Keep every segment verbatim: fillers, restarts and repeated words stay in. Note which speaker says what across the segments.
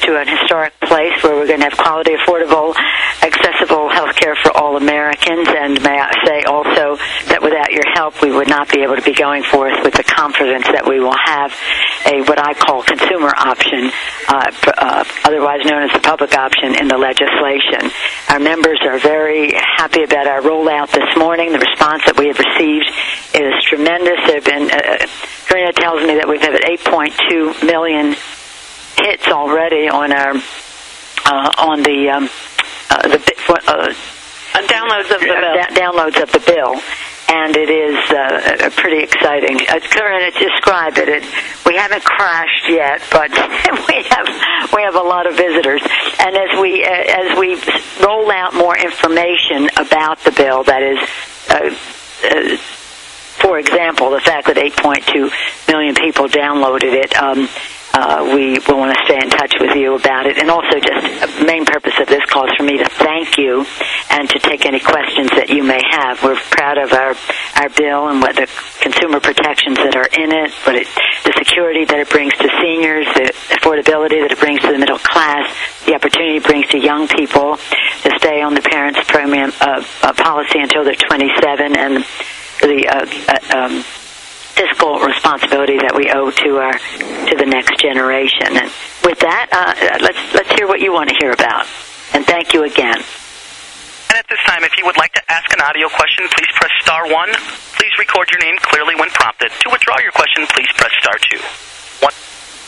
Speaker 1: to an historic place where we're going to have quality, affordable, accessible health care for all Americans. And may I say also that without your help, we would not be able to be going forth with the confidence that we will have a what I call consumer option, uh, uh, otherwise known as the public option in the legislation. Our members are very happy about our rollout this morning. The response that we have received is tremendous. There have been, uh, Karina tells me that we've had eight point two million hits already on our uh, on the um, uh, the uh,
Speaker 2: downloads of the bill.
Speaker 1: Uh, downloads of the bill. And it is uh, pretty exciting. As Karina described it, it, we haven't crashed yet, but we have we have a lot of visitors. And as we uh, as we roll out more information about the bill, that is, uh, uh, for example, the fact that eight point two million people downloaded it. Um, Uh, we will want to stay in touch with you about it. And also just the main purpose of this call is for me to thank you and to take any questions that you may have. We're proud of our, our bill and what the consumer protections that are in it, but it, the security that it brings to seniors, the affordability that it brings to the middle class, the opportunity it brings to young people to stay on the parents' premium uh, uh, policy until they're twenty-seven, and the uh, uh, um, fiscal responsibility that we owe to our to the next generation. And with that, uh, let's let's hear what you want to hear about. And thank you again.
Speaker 3: And at this time, if you would like to ask an audio question, please press star one. Please record your name clearly when prompted. To withdraw your question, please press star two. One.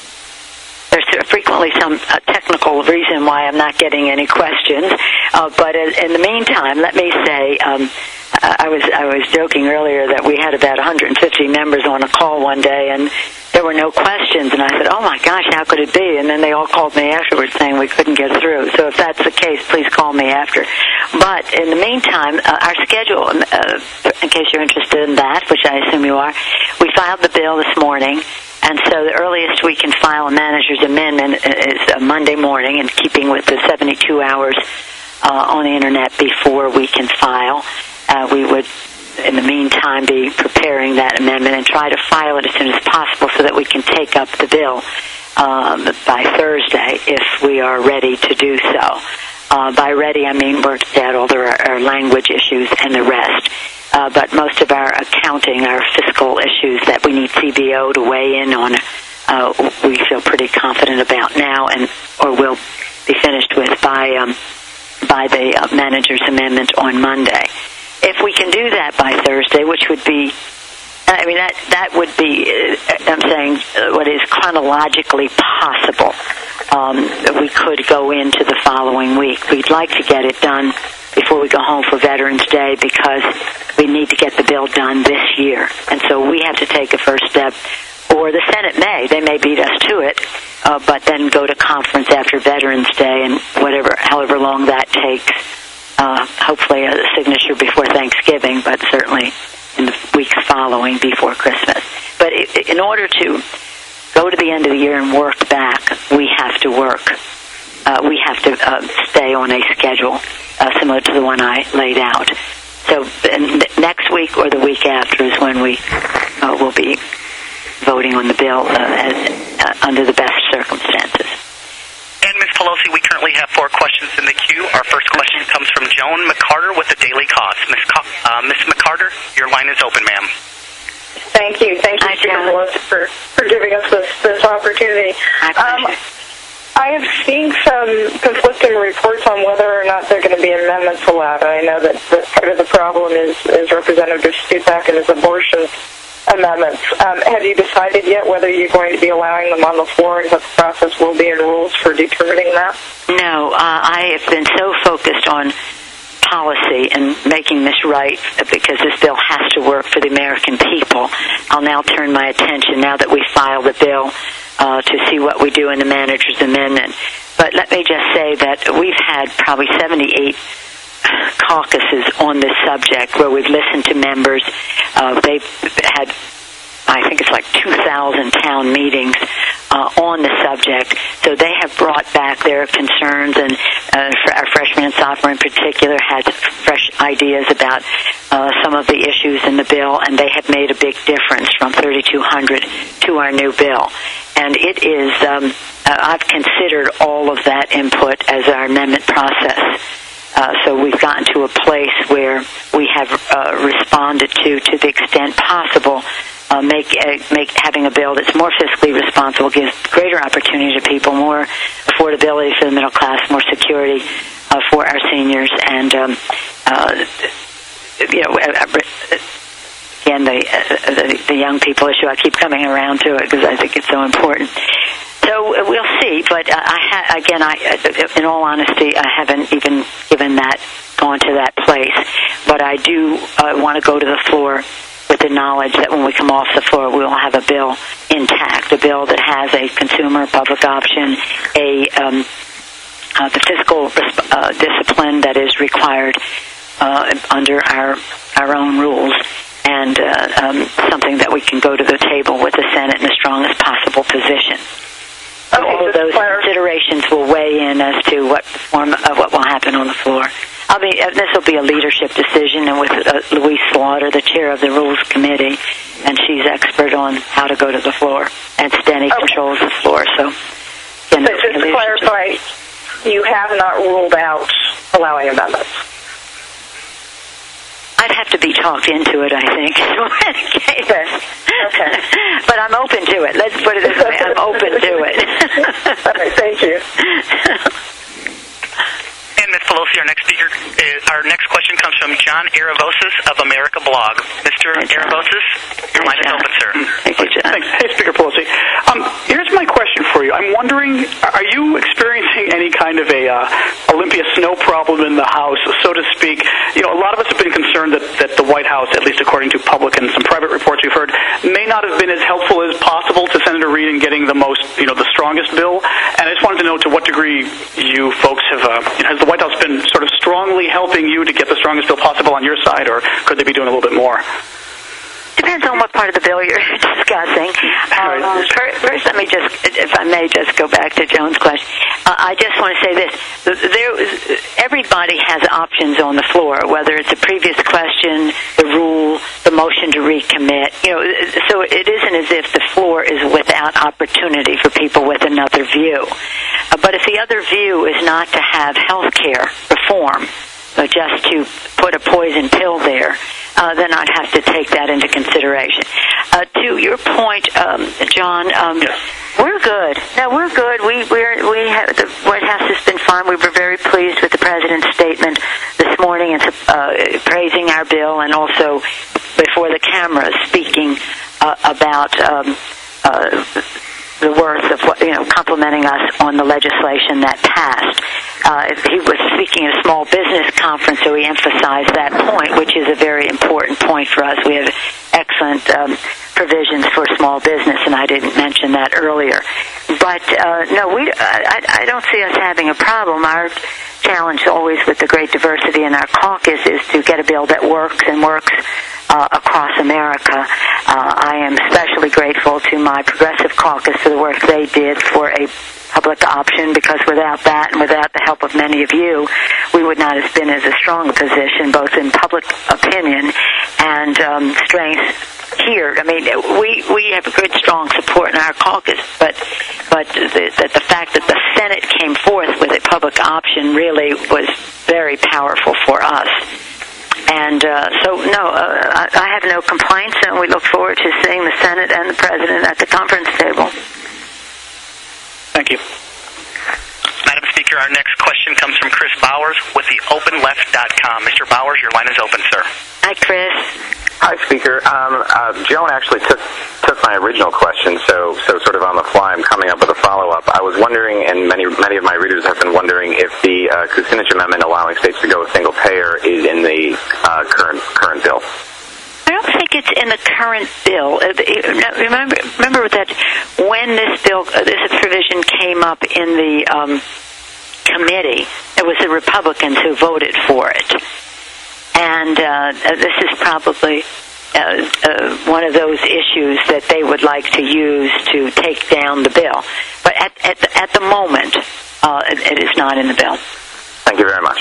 Speaker 1: There's frequently some uh, technical reason why I'm not getting any questions, uh, but in, in the meantime, let me say. Um, I was I was joking earlier that we had about one hundred fifty members on a call one day, and there were no questions. And I said, "Oh my gosh, how could it be?" And then they all called me afterwards saying we couldn't get through. So if that's the case, please call me after. But in the meantime, uh, our schedule, uh, in case you're interested in that, which I assume you are, we filed the bill this morning. And so the earliest we can file a manager's amendment is uh, Monday morning, in keeping with the seventy-two hours uh, on the Internet before we can file. Uh, we would, in the meantime, be preparing that amendment and try to file it as soon as possible so that we can take up the bill um, by Thursday if we are ready to do so. Uh, by ready, I mean worked out all the, our language issues and the rest. Uh, but most of our accounting, our fiscal issues that we need C B O to weigh in on, uh, we feel pretty confident about now, and or will be finished with by um, by the uh, manager's amendment on Monday. If we can do that by Thursday, which would be, I mean, that that would be, I'm saying, what is chronologically possible. Um, we could go into the following week. We'd like to get it done before we go home for Veterans Day because we need to get the bill done this year. And so we have to take a first step, or the Senate may. They may beat us to it, uh, but then go to conference after Veterans Day and whatever, however long that takes. Uh, hopefully a signature before Thanksgiving, but certainly in the weeks following before Christmas. But it, in order to go to the end of the year and work back, we have to work. Uh, we have to uh, stay on a schedule uh, similar to the one I laid out. So next week or the week after is when we uh, will be voting on the bill uh, as, uh, under the best circumstances.
Speaker 3: And, Miz Pelosi, we currently have four questions in the queue. Our first question comes from Joan McCarter with the Daily Cause. Miz Co- uh, Miz McCarter, your line is open, ma'am.
Speaker 4: Thank you. Thank you, Joan, for, for giving us this, this opportunity. Um, I have seen some conflicting reports on whether or not there are going to be amendments allowed. I know that, that part of the problem is, is Representative Stupak and his abortion amendments. Um, have you decided yet whether you're going to be allowing them on the floor and what the process will be and rules for determining that?
Speaker 1: No, uh, I have been so focused on policy and making this right because this bill has to work for the American people. I'll now turn my attention, now that we file the bill, uh, to see what we do in the manager's amendment. But let me just say that we've had probably seventy-eight caucuses on this subject where we've listened to members. Uh, they've had, I think it's like two thousand town meetings uh, on the subject. So they have brought back their concerns, and uh, for our freshmen and sophomore in particular had fresh ideas about uh, some of the issues in the bill, and they have made a big difference from thirty-two hundred to our new bill. and it is, um, uh, I've considered all of that input as our amendment process. Uh, so we've gotten to a place where we have uh, responded to, to the extent possible, uh, make uh, make having a bill that's more fiscally responsible, gives greater opportunity to people, more affordability for the middle class, more security uh, for our seniors, and um, uh, you know, again, the, uh, the the young people issue. I keep coming around to it because I think it's so important. So uh, we'll see, but uh, I ha- again, I, uh, in all honesty, I haven't even given that, gone to that place. But I do uh, want to go to the floor with the knowledge that when we come off the floor, we will have a bill intact, a bill that has a consumer public option, a um, uh, the fiscal uh, discipline that is required uh, under our our own rules, and uh, um, something that we can go to the table with the Senate in the strongest possible position. So
Speaker 4: okay,
Speaker 1: all of those considerations will weigh in as to what form of what will happen on the floor. I'll be uh, this will be a leadership decision, and with uh, Louise Slaughter, the chair of the Rules Committee, and she's expert on how to go to the floor, and Steny okay. controls the floor. So, again,
Speaker 4: so just to clarify, you have not ruled out allowing amendments.
Speaker 1: I'd have to be talked into it, I think. Okay.
Speaker 4: Okay.
Speaker 1: But I'm open to it. Let's put it this way. I'm open to it.
Speaker 4: All right, thank you.
Speaker 3: And Miz Pelosi, our next speaker, is, our next question comes from John Aravosis of America Blog. Mister Aravosis, your line is open, sir.
Speaker 1: Thank you, John.
Speaker 5: Thanks. Hey, Speaker Pelosi. Um, here's my question for you. I'm wondering, are you experiencing any kind of a uh, Olympia snow problem in the House, so to speak? You know, a lot of us have been concerned that, that the White House, at least according to public and some private reports we've heard, may not have been as helpful as possible to Senator Reid in getting the most, you know, the strongest bill. And I just wanted to know to what degree you folks have, uh, you know, has the White House been sort of strongly helping you to get the strongest bill possible on your side, or could they be doing a little bit more?
Speaker 1: Depends on what part of the bill you're discussing. Um, right. first, first, let me just, if I may, just go back to Joan's question. Uh, I just want to say this: there, everybody has options on the floor, whether it's a previous question, the rule, the motion to recommit. You know, so it isn't as if the floor is without opportunity for people with another view. Uh, but if the other view is not to have health care reform, uh, just to put a poison pill there, Uh, then I'd have to take that into consideration. Uh, to your point, um, John, um,
Speaker 5: yes.
Speaker 1: we're good. No, we're good. We we're, we have, the White House has been fine. We were very pleased with the President's statement this morning and uh, praising our bill, and also before the cameras speaking uh, about um, uh, the worth of what, you know, complimenting us on the legislation that passed. Uh, he was speaking at a small business conference, so he emphasized that point, which is a very important point for us. We have excellent um, provisions for small business, and I didn't mention that earlier. But uh, no, we. I, I don't see us having a problem. Our challenge always with the great diversity in our caucus is to get a bill that works and works uh, across America. Uh, I am especially grateful to my Progressive Caucus for the work they did for a public option, because without that and without the help of many of you, we would not have been as a strong a position, both in public opinion and um, strength here. I mean, we we have a good, strong support in our caucus, but but the, the, the fact that the Senate came forth with a public option really was very powerful for us. And uh, so, no, uh, I, I have no complaints, and we look forward to seeing the Senate and the President at the conference table.
Speaker 5: Thank you.
Speaker 3: Madam Speaker, our next question comes from Chris Bowers with the open left dot com. Mister Bowers, your line is open, sir.
Speaker 1: Hi, Chris.
Speaker 6: Hi, Speaker. Um, uh, Joan actually took took my original question, so so sort of on the fly, I'm coming up with a follow-up. I was wondering, and many many of my readers have been wondering, if the uh, Kucinich Amendment allowing states to go single payer is in the uh, current current bill.
Speaker 1: I don't think it's in the current bill. Remember, remember that when this bill, this provision came up in the um, committee, it was the Republicans who voted for it. And uh, this is probably uh, uh, one of those issues that they would like to use to take down the bill. But at, at, the, at the moment, uh, it, it is not in the bill.
Speaker 6: Thank you very much.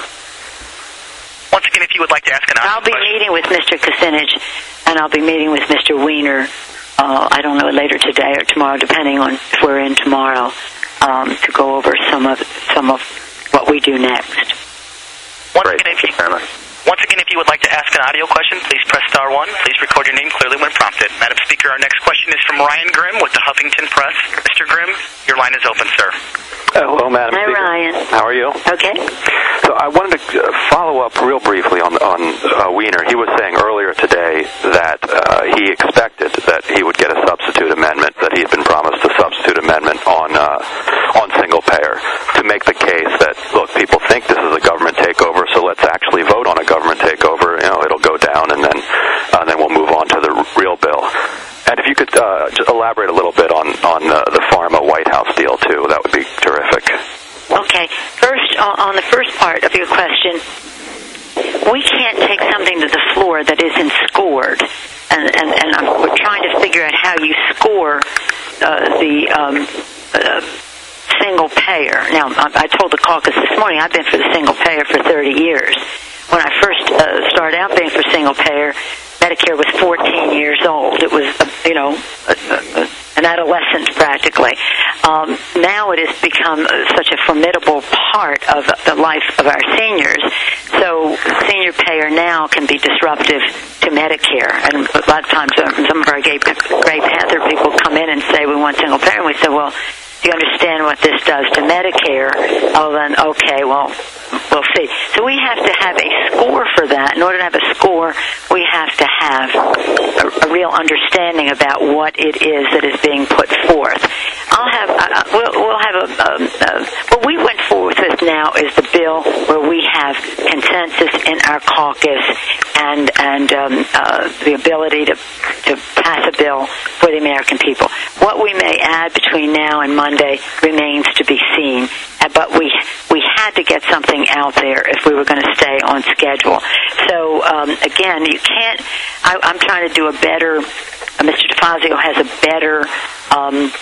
Speaker 3: Once again, if you would like to ask an audio
Speaker 1: I'll be
Speaker 3: question.
Speaker 1: meeting with Mister Kucinich, and I'll be meeting with Mister Weiner uh, I don't know, later today or tomorrow, depending on if we're in tomorrow, um, to go over some of some of what we do next.
Speaker 3: Once again, if you, once again, if you would like to ask an audio question, please press star one. Please record your name clearly when prompted. Madam Speaker, our next question is from Ryan Grimm with the Huffington Press. Mister Grimm, your line is open, sir.
Speaker 7: Hello, Madam
Speaker 1: Hi,
Speaker 7: Speaker.
Speaker 1: Ryan.
Speaker 7: How are you?
Speaker 1: Okay.
Speaker 7: So I wanted to uh, follow up real briefly on on uh, Wiener. He was saying earlier today that uh, he expected that he would get a substitute amendment, that he had been promised a substitute amendment on uh, on single payer to make the case that, look, people think this is a government takeover, so let's actually vote on a government takeover. You know, it'll go down, and then uh, then we'll move on to the real bill. And if you could uh, just elaborate a little bit on, on uh, the Pharma White House deal, too, that would be terrific.
Speaker 1: Okay. First, on the first part of your question, we can't take something to the floor that isn't scored. And, and, and I'm, we're trying to figure out how you score uh, the um, uh, single payer. Now, I, I told the caucus this morning I've been for the single payer for thirty years. When I first uh, started out being for single payer, Medicare was fourteen years old. It was, you know, an adolescent practically. Um, now it has become such a formidable part of the life of our seniors. So senior payer now can be disruptive to Medicare. And a lot of times some of our Gray Panther people come in and say, we want single payer. And we say, well, do you understand what this does to Medicare? Oh, then, okay, well, we'll see. So we have to have a score for that. In order to have a score, we have to have a, a real understanding about what it is that is being put forth. I'll have, uh, we'll, we'll have a, um, uh, what we went forward with now is the bill where we have consensus in our caucus and and um, uh, the ability to to pass a bill for the American people. What we may add between now and Monday remains to be seen, but we we had to get something out there if we were going to stay on schedule. So um, again, you can't. I, I'm trying to do a better. Uh, Mister DeFazio has a better. Um,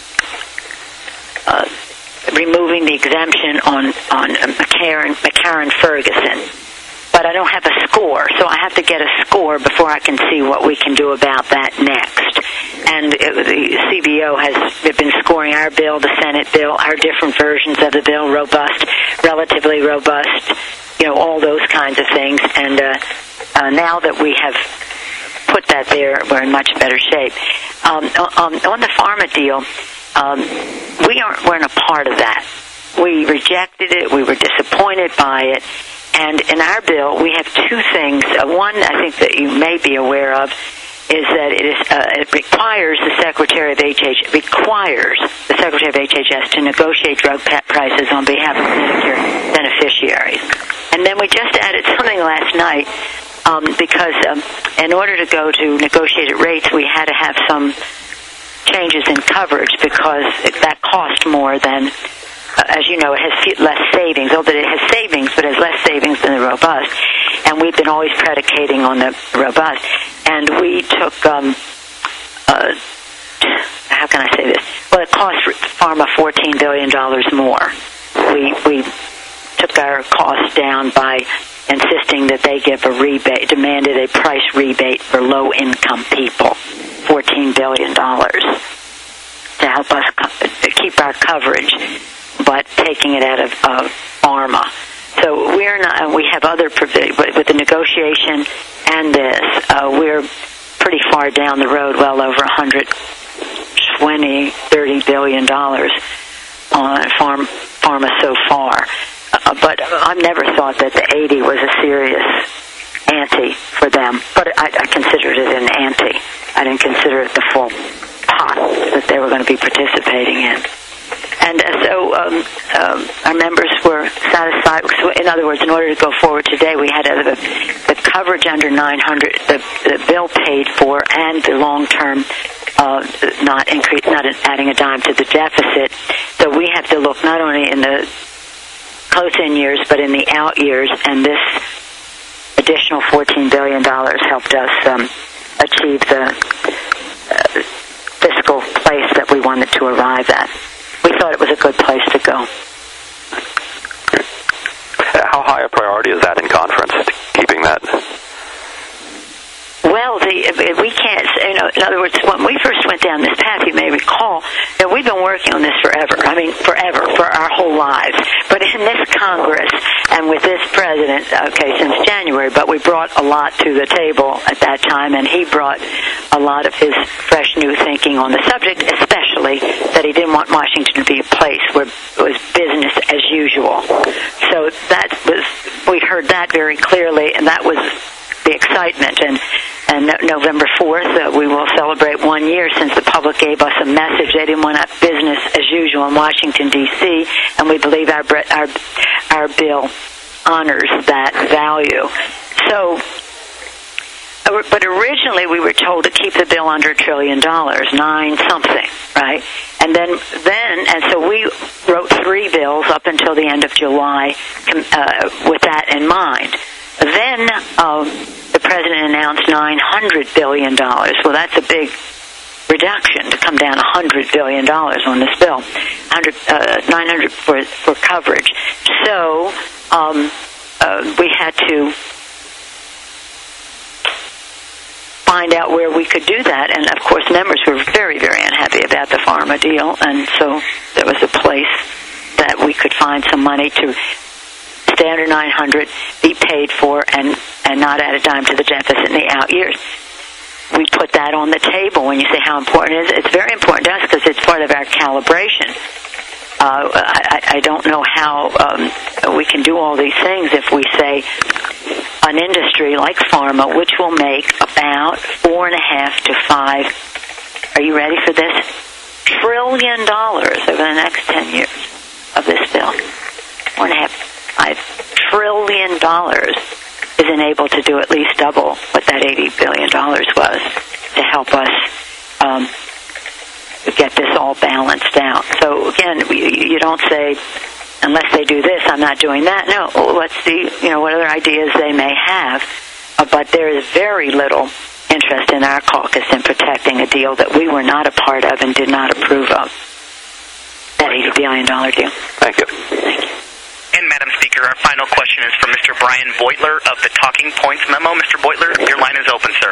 Speaker 1: uh, removing the exemption on on McCarran, McCarran Ferguson. But I don't have a score, so I have to get a score before I can see what we can do about that next. And it, the C B O has been scoring our bill, the Senate bill, our different versions of the bill, robust, relatively robust, you know, all those kinds of things. And uh, uh, now that we have put that there, we're in much better shape. Um, on, on the pharma deal, um, we aren't, weren't a part of that. We rejected it. We were disappointed by it. And in our bill, we have two things. Uh, one, I think that you may be aware of, is that it, is, uh, it requires the Secretary of H H requires the Secretary of H H S to negotiate drug prices on behalf of Medicare beneficiaries. And then we just added something last night um, because um, in order to go to negotiated rates, we had to have some changes in coverage because it, that cost more than. As you know, it has less savings, although it has savings, but it has less savings than the robust. And we've been always predicating on the robust. And we took, um, uh, how can I say this? Well, it cost pharma fourteen billion dollars more. We we took our costs down by insisting that they give a rebate, demanded a price rebate for low-income people, fourteen billion dollars, to help us co- keep our coverage, but taking it out of uh, pharma. So we're not. We have other provisions, but with the negotiation and this, uh, we're pretty far down the road, well over one hundred twenty, thirty billion dollars on farm pharma so far. Uh, but I've never thought that the eighty was a serious ante for them. But I, I considered it an ante. I didn't consider it the full pot that they were going to be participating in. And uh, so um, um, our members were satisfied. So in other words, in order to go forward today, we had uh, the, the coverage under nine hundred, the, the bill paid for, and the long-term uh, not increase, not adding a dime to the deficit. So we have to look not only in the close-in years, but in the out years. And this additional fourteen billion dollars helped us um, achieve the uh, fiscal place that we wanted to arrive at. We thought it was a good place to go.
Speaker 7: How high a priority is that in conference, keeping that?
Speaker 1: Well, see, we can't, you know, in other words, when we first went down this path, you may recall, that we've been working on this forever. I mean, forever, for our whole lives. But in this Congress and with this president, okay, since January, but we brought a lot to the table at that time, and he brought a lot of his fresh new thinking on the subject, especially that he didn't want Washington to be a place where it was business as usual. So that was, we heard that very clearly, and that was the excitement. And, and November fourth, uh, we will celebrate one year since the public gave us a message. They didn't want business as usual in Washington, D C, and we believe our, our, our bill honors that value. So, but originally we were told to keep the bill under a trillion dollars, nine something, right? And then, then, and so we wrote three bills up until the end of July uh, with that in mind. Then um, the president announced nine hundred billion dollars. Well, that's a big reduction to come down one hundred billion dollars on this bill, one hundred, uh, nine hundred for for coverage. So um, uh, we had to find out where we could do that, and of course members were very, very unhappy about the pharma deal, and so there was a place that we could find some money to stay under nine hundred, be paid for, and, and not add a dime to the deficit in the out years. We put that on the table. When you say how important it is, it's very important to us because it's part of our calibration. Uh, I, I don't know how um, we can do all these things if we say an industry like pharma, which will make about four and a half to five, are you ready for this? Trillion dollars over the next ten years of this bill. Four and a half, five trillion dollars is enabled to do at least double what that eighty billion dollars was to help us um, get this all balanced out. So again, we, you don't say, unless they do this, I'm not doing that. No, let's see, you know, what other ideas they may have. Uh, but there is very little interest in our caucus in protecting a deal that we were not a part of and did not approve of. That eighty billion dollars deal.
Speaker 7: Thank you.
Speaker 1: Thank you.
Speaker 3: And, Madam Speaker, our final question is from Mister Brian Beutler of the Talking Points Memo. Mister Beutler, your line is open, sir.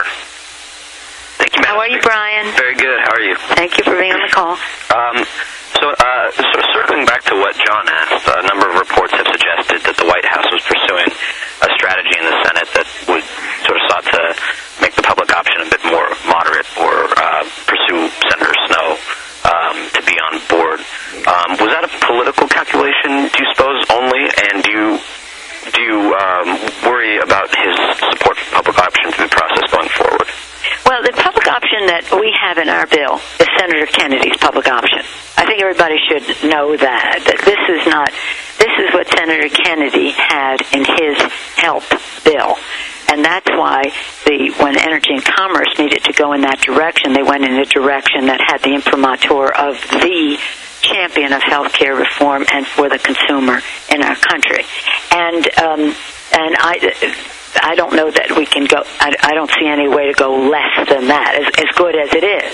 Speaker 8: Thank you, Madam
Speaker 1: How are you, Brian?
Speaker 8: Very good. How are you?
Speaker 1: Thank you for being on the call.
Speaker 8: Um, so, uh, sort of circling back to what John asked, a number of reports have suggested that the White House was pursuing a strategy in the Senate that would sort of sought to make the public option a bit more moderate or uh, pursue Senator Snow um, to be on board. Um, was that a political calculation, do you suppose, only? And do you do you um, worry about his support for public option through the process going forward?
Speaker 1: Well, the public option that we have in our bill is Senator Kennedy's public option. I think everybody should know that, that this is not, this is what Senator Kennedy had in his help bill. And that's why the when Energy and Commerce needed to go in that direction, they went in a direction that had the imprimatur of the champion of health care reform and for the consumer in our country. And um, and I... I don't know that we can go, I, I don't see any way to go less than that, as, as good as it is.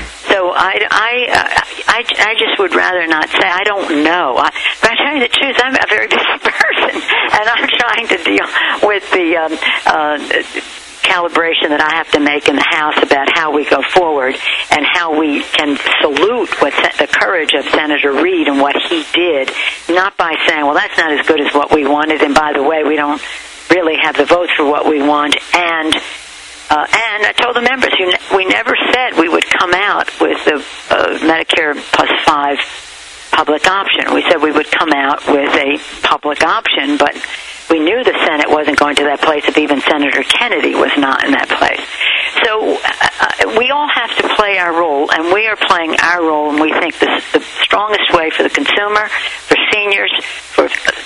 Speaker 1: So I, I, I, I just would rather not say, I don't know. I, but I tell you the truth, I'm a very busy person, and I'm trying to deal with the um, uh, calibration that I have to make in the House about how we go forward and how we can salute what the courage of Senator Reid and what he did, not by saying, well, that's not as good as what we wanted, and by the way, we don't really have the votes for what we want. And uh, and I told the members, you ne- we never said we would come out with the uh, Medicare plus five public option. We said we would come out with a public option, but we knew the Senate wasn't going to that place if even Senator Kennedy was not in that place. So uh, we all have to play our role, and we are playing our role, and we think this is the strongest way for the consumer, for seniors, for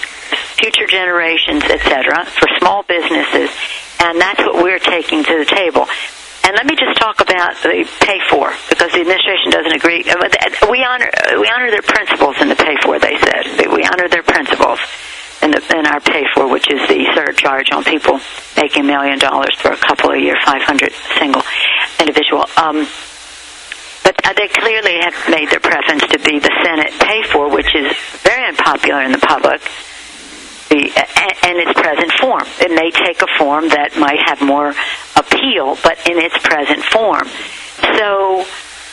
Speaker 1: future generations, et cetera, for small businesses, and that's what we're taking to the table. And let me just talk about the pay for, because the administration doesn't agree. We honor we honor their principles in the pay for, they said. We honor their principles in, the, in our pay for, which is the surcharge on people making a million dollars for a couple of years, five hundred single individual. Um, but they clearly have made their preference to be the Senate pay for, which is very unpopular in the public. The, and its present form. It may take a form that might have more repeal, but in its present form. So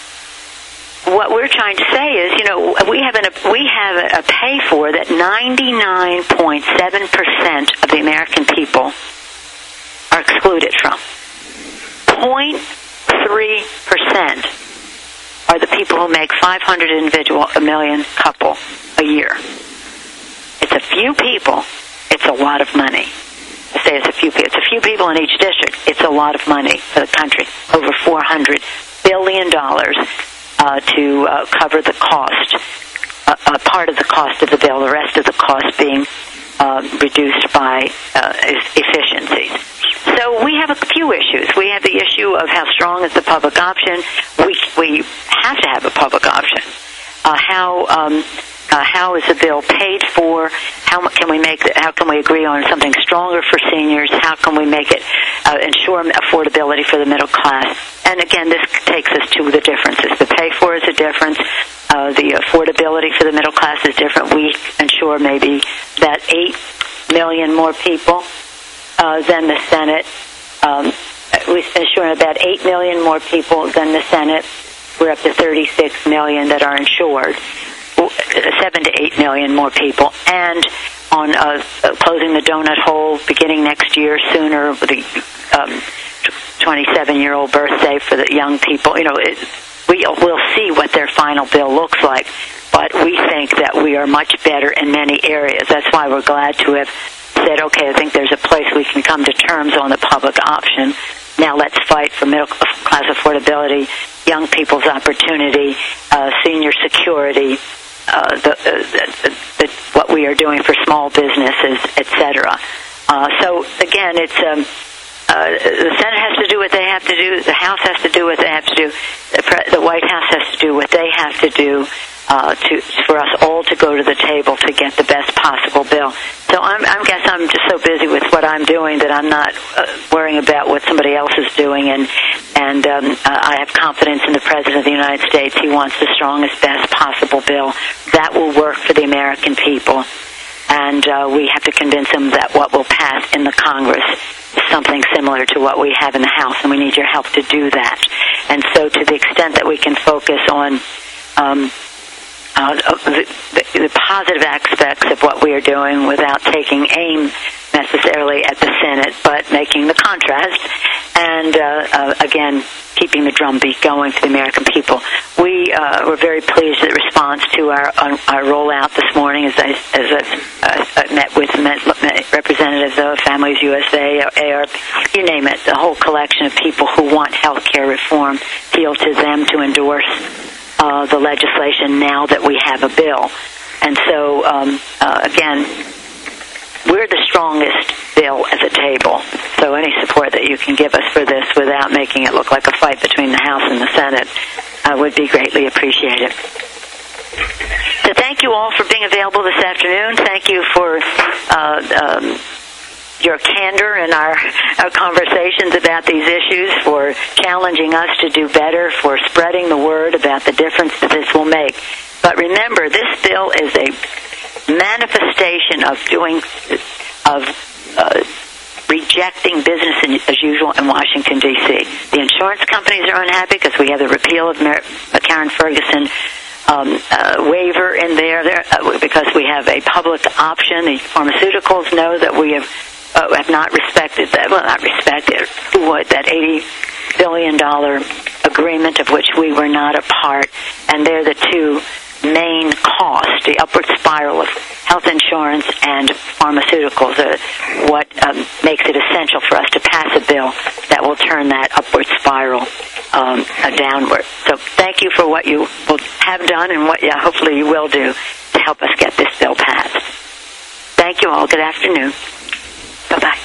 Speaker 1: what we're trying to say is, you know, we have an, we have a pay for that ninety-nine point seven percent of the American people are excluded from. zero point three percent are the people who make five hundred individual, a million couple a year. It's a few people. It's a lot of money. I say it's a few people. It's a few people in each district. It's a lot of money for the country. Over four hundred billion dollars uh, to uh, cover the cost, uh, uh, part of the cost of the bill, the rest of the cost being uh, reduced by uh, efficiencies. So we have a few issues. We have the issue of how strong is the public option. We we have to have a public option. Uh, how um, uh, how is the bill paid for? How can we make? The, how can we agree on something stronger for seniors? How can we make it uh, ensure affordability for the middle class? And again, this takes us to the differences. The pay for is a difference. Uh, the affordability for the middle class is different. We ensure maybe that eight million more people uh, than the Senate. Um, we ensure about eight million more people than the Senate. We're up to thirty-six million that are insured, seven to eight million more people. And on uh, closing the donut hole beginning next year, sooner, the um, twenty-seven-year-old birthday for the young people. You know, it, we, we'll see what their final bill looks like. But we think that we are much better in many areas. That's why we're glad to have said, okay, I think there's a place we can come to terms on the public option. Now let's fight for middle class affordability, young people's opportunity, uh, senior security, uh, the, uh, the, the, what we are doing for small businesses, et cetera. Uh, so again, it's um, uh, the Senate has to do what they have to do. The House has to do what they have to do. The, Pre- the White House has to do what they have to do. Uh, to for us all to go to the table to get the best possible bill. So I'm, I guess I'm just so busy with what I'm doing that I'm not uh, worrying about what somebody else is doing. And and um, uh, I have confidence in the President of the United States. He wants the strongest, best possible bill that will work for the American people. And uh, we have to convince him that what will pass in the Congress is something similar to what we have in the House, and we need your help to do that. And so to the extent that we can focus on um, Uh, the, the, the positive aspects of what we are doing without taking aim necessarily at the Senate, but making the contrast and, uh, uh, again, keeping the drumbeat going for the American people. We uh, were very pleased with the response to our, our rollout this morning as I, as I uh, met with met, met representatives of Families U S A, or A R P, you name it, the whole collection of people who want health care reform, appeal to them to endorse Uh, the legislation now that we have a bill. And so, um, uh, again, we're the strongest bill at the table. So any support that you can give us for this without making it look like a fight between the House and the Senate uh, would be greatly appreciated. So thank you all for being available this afternoon. Thank you for uh, um, your candor in our, our conversations about these issues, for challenging us to do better, for spreading the word about the difference that this will make. But remember, this bill is a manifestation of doing, of uh, rejecting business as usual in Washington, D C The insurance companies are unhappy because we have the repeal of Mer- McCarran-Ferguson Um, uh, waiver in there, there uh, because we have a public option. The pharmaceuticals know that we have uh, have not respected that. Well, not respected. What that eighty billion dollar agreement of which we were not a part, and they're the two main costs: the upward spiral of health insurance and pharmaceuticals. Uh, what um, makes it essential for us to pass a bill that will turn that upward spiral um, uh, downward. So thank you for what you will have done and what yeah, hopefully you will do to help us get this bill passed. Thank you all. Good afternoon. Bye-bye.